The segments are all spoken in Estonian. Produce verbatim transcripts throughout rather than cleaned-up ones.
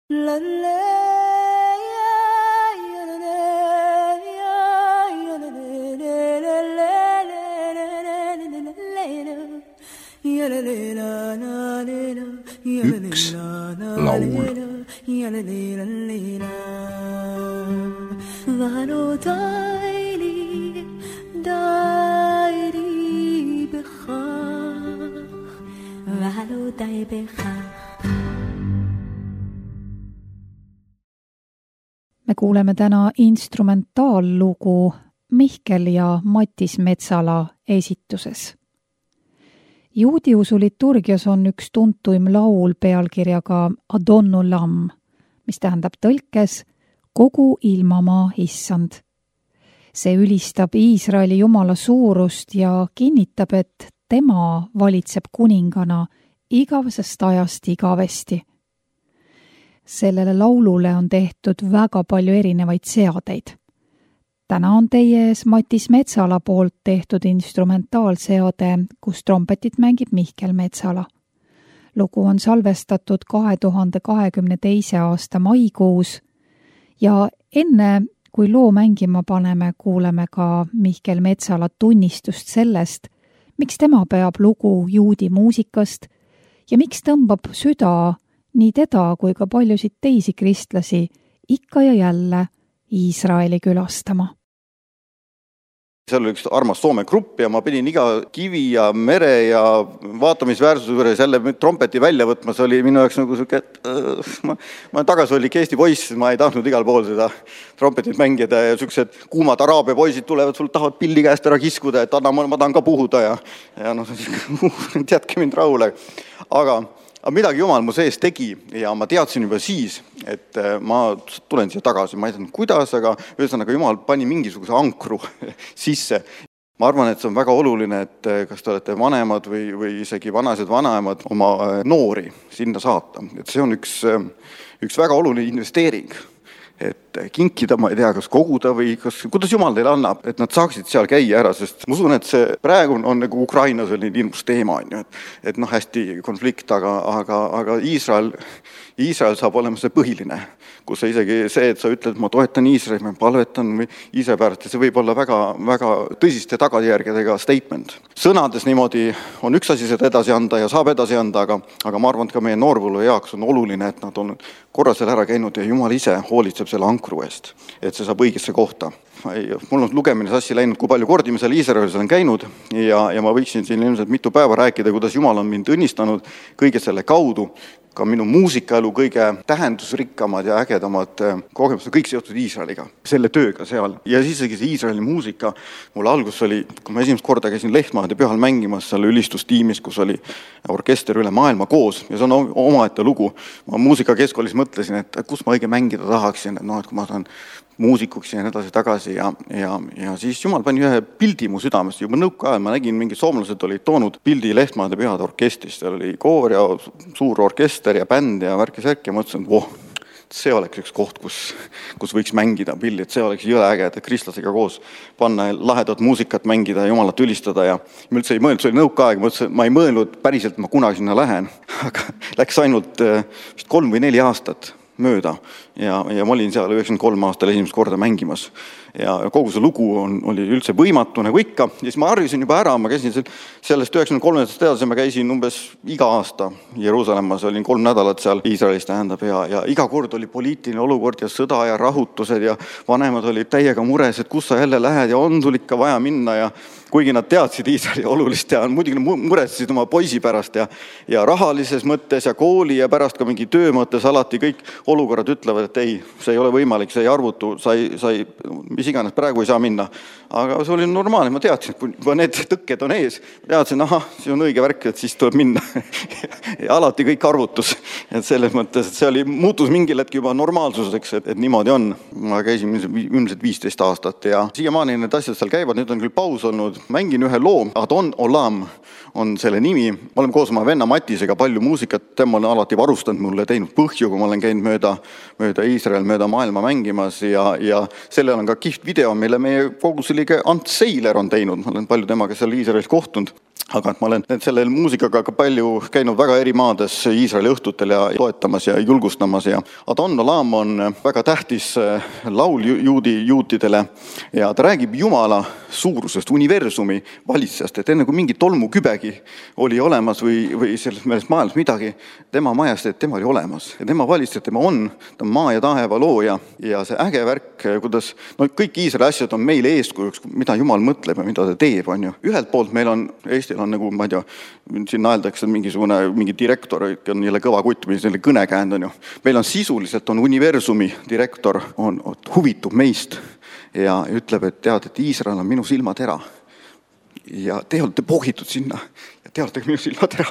Üks laul. Me kuuleme täna instrumentaallugu Mihkel ja Matis Metsala esituses. Juudiusu liturgias on üks tuntuim laul pealkirjaga Adonnu Lamm, mis tähendab tõlkes kogu ilmamaa issand. See ülistab Iisraeli Jumala suurust ja kinnitab, et tema valitseb kuningana igavesest ajast igavesti. Sellele laulule on tehtud väga palju erinevaid seadeid. Täna on teie ees Matis Metsala poolt tehtud instrumentaalseade, kus trompetit mängib Mihkel Metsala. Lugu on salvestatud kahe tuhande kahekümne teise aasta maikuus ja enne, kui loo mängima paneme, kuuleme ka Mihkel Metsala tunnistust sellest, miks tema peab lugu juudi muusikast ja miks tõmbab süda nii teda kui ka paljusid teisi kristlasi ikka ja jälle Iisraeli külastama. Seal oli üks armas Soome grupp ja ma pidin iga kivi ja mere ja vaatamisväärsuse juures jälle trompeti välja võtma. See oli minu jaoks nagu selline, et äh, ma, ma olen tagasihoidlik Eesti poiss, ma ei tahtnud igal pool seda trompetit mängida ja sellised kuumad araabia poisid tulevad, sul tahavad pilli käest ära kiskuda, et anna, ma tahan ka puhuda ja, ja noh, teadke mind rahule. Aga Aga midagi Jumal mu sees tegi ja ma teadsin juba siis, et ma tulen siia tagasi. Ma ei teadnud kuidas, aga ühesõnaga Jumal pani mingisuguse ankru sisse. Ma arvan, et see on väga oluline, et kas te olete vanemad või, või isegi vanased vanaemad oma noori sinna saata. Et see on üks, üks väga oluline investeering. Et kinkida, ma ei tea, kas koguda või kas, kuidas Jumal teile annab, et nad saaksid seal käia ära, sest ma usun, et see praegu on nagu Ukraina selline ilmus teema, on ju, et, et noh, hästi konflikt, aga, aga, aga Iisrael, Iisrael saab olema see põhiline, kus sa isegi see, et sa ütled, et ma toetan Iisraeli, ma palvetan või Iisraeli pärast, see võib olla väga, väga tõsiste tagajärgedega statement. Sõnades niimoodi on üks asi seda edasi anda ja saab edasi anda, aga, aga ma arvan, et ka meie noorvõlu jaoks on oluline, et nad on korra seal ära käinud ja Jumal ise hoolitseb selle ankru eest, et see saab õigesse kohta. Mul on lugemine sassi läinud, kui palju kordi me seal Iisraelis olen käinud ja, ja ma võiksin siin ilmselt mitu päeva rääkida, kuidas Jumal on mind õnnistanud kõige selle kaudu. Ka minu muusikaelu kõige tähendusrikkamad ja ägedamad kogemused, kõik seotud Iisraeliga, selle tööga seal. Ja siis see Iisraeli muusika, mul algus oli, kui ma esimest korda käisin Lehtmaade pühal mängimas seal ülistustiimis, kus oli orkester üle maailma koos ja see on omaette lugu. Ma muusikakeskkoolis mõtlesin, et kus ma õige mängida tahaksin, et noh, et kui ma saan muusikuks ja edasi tagasi ja, ja, ja siis Jumal pani ühe pildi mu südamest. Juba nõuka ajal ma nägin, mingid soomlased olid toonud pildi Lehtmaade pühade orkestrist. Seal oli koor ja suur orkester ja bänd ja värkis värk ja mõtlesin, et voh, see oleks üks koht, kus, kus võiks mängida pilli, et see oleks jõle äge, et kristlasega koos panna lahedat muusikat mängida ja Jumalat ülistada ja ma üldse ei mõelnud, see oli nõuka aeg, ma, ma ei mõelnud päriselt, ma kunagi sinna lähen, aga läks ainult vist kolm või neli aastat mööda ja, ja ma olin seal üheksakümmend kolm aastal esimest korda mängimas ja kogu see lugu on, oli üldse võimatu nagu ikka ja siis ma harjusin juba ära, ma käisin sellest üheksakümne kolmandast edasi, ma käisin umbes iga aasta Jeruusalemmas, olin kolm nädalat seal Iisraelis tähendab ja, ja iga kord oli poliitiline olukord ja sõda ja rahutused ja vanemad olid täiega mures, et kus sa jälle lähed ja on sul ikka vaja minna ja kuigi nad teadsid Iisraeli olulist ja muidugi muretsesid oma poisi pärast ja, ja rahalises mõttes ja kooli ja pärast ka mingi töö mõttes alati kõik olukorrad ütlevad, et ei, see ei ole võimalik, see ei arvutu, sa ei, sa ei, mis iganes praegu ei saa minna. Aga see oli normaalne, ma teadsin, et kui need tõkked on ees, teadsin, aha, see on õige värk, et siis tuleb minna. ja alati kõik arvutus. Et selles mõttes, et see oli, muutus mingil hetk juba normaalsuseks, et, et niimoodi on. Ma käisin ilmselt viisteist aastat ja siiamaani need asjad seal käivad, nüüd on küll paus olnud. Mängin ühe loo, Adonnu Lamm on selle nimi. Ma olen koos oma venna Matisega palju muusikat, tema on alati varustanud mulle, teinud põhju, kui ma olen käinud mööda, mööda Iisrael, mööda maailma mängimas ja, ja sellel on ka kihvt video, mille meie koguseliige Ant Seiler on teinud. Ma olen palju temaga seal Iisraelis kohtunud aga et ma olen selle muusikaga ka palju käinud väga eri maades Iisraeli õhtutel ja toetamas ja julgustamas ja Adon Olam on väga tähtis laul juudi juutidele ja ta räägib Jumala suurusest, universumi valitsejast, et enne kui mingi tolmukübegi oli olemas või, või selles meeles maailmas midagi, tema majast, et tema oli olemas ja tema valitseja, tema on, ta on maa ja taeva looja ja see äge värk, kuidas no kõik Iisraeli asjad on meile eeskujuks, mida Jumal mõtleb ja mida ta teeb, on ju. Ühelt poolt meil on Eesti on nagu, ma ei tea, siin naeldakse mingisugune, mingi direktor on jälle kõva kutt, mis selle kõne käend on ju. Meil on sisuliselt on universumi direktor, on, huvitub meist ja ütleb, et tead, et Iisrael on minu silmatera. Ja te olete pohitud sinna ja te olete minu silmatera.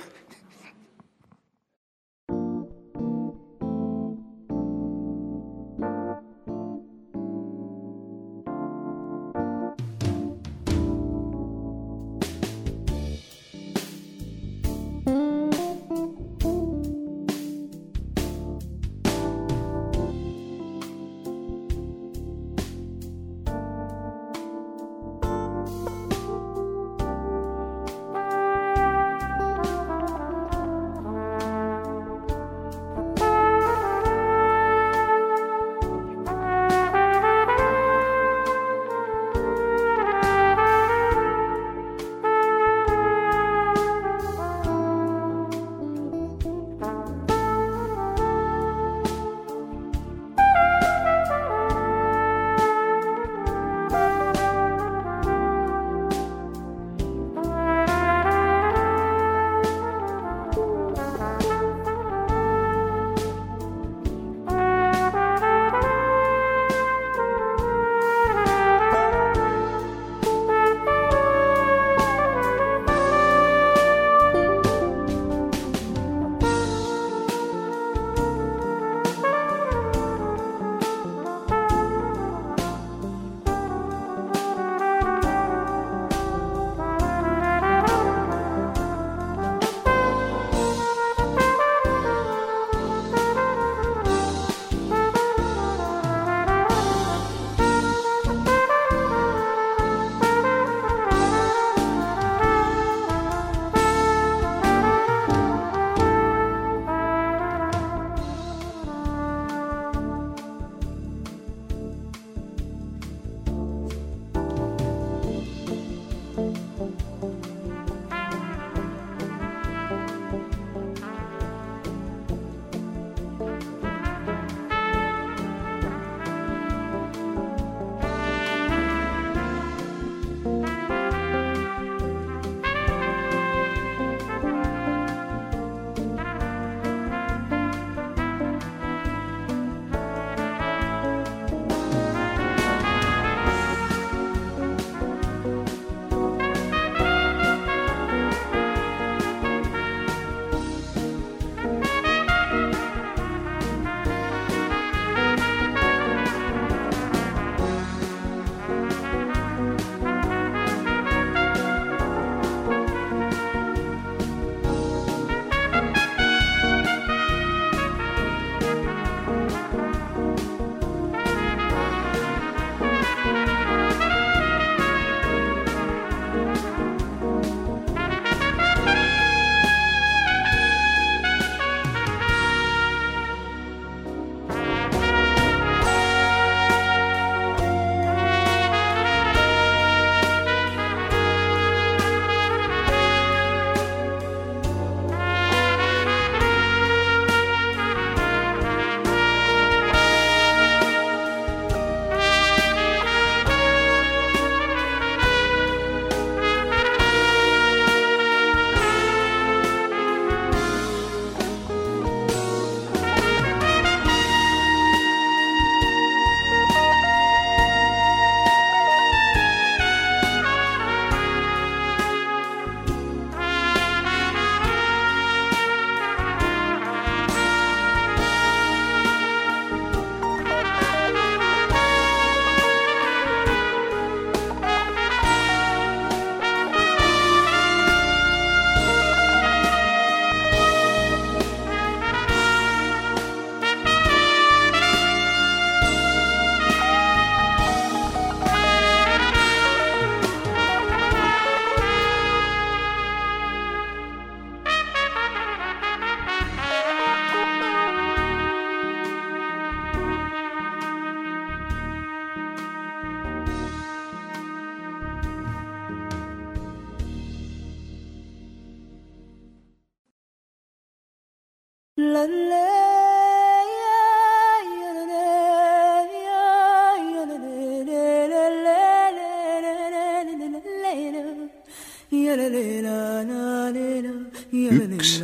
Üks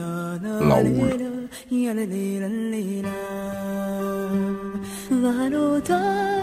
laul. valuda